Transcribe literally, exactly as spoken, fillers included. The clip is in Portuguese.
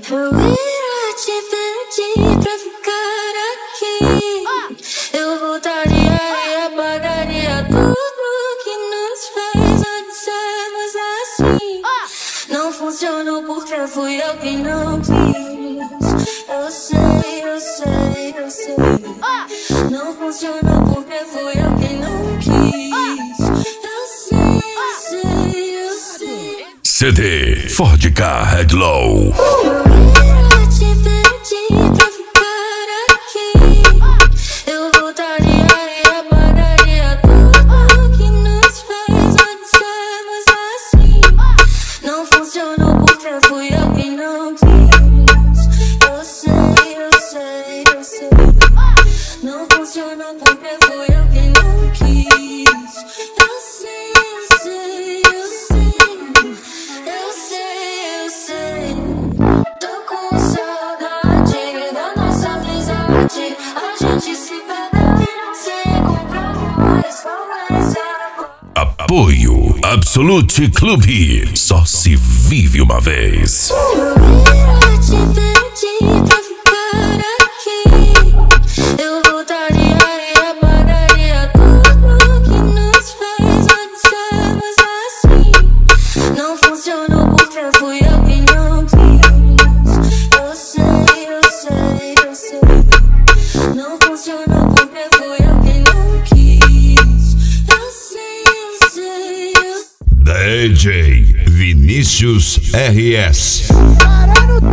Eu ia te pedir pra ficar aqui. Eu voltaria e apagaria tudo que nos fez antes sermos assim. Não funcionou porque fui eu quem não quis. Eu sei, eu sei, eu sei. Não funcionou porque fui eu quem não quis. Eu sei, eu sei, eu sei. C D Ford Ka Headlow. Apoio Absolute Clube. Só se vive uma vez. Eu ia te pedir pra ficar aqui. Eu voltaria e apagaria tudo que nos fez antes sermos assim. Não funcionou porque fui eu quem não quis. Eu sei, eu sei, eu sei. Não funcionou porque fui eu quem não quis. Eu sei, eu sei, eu sei. D J Vinícius R S. Parando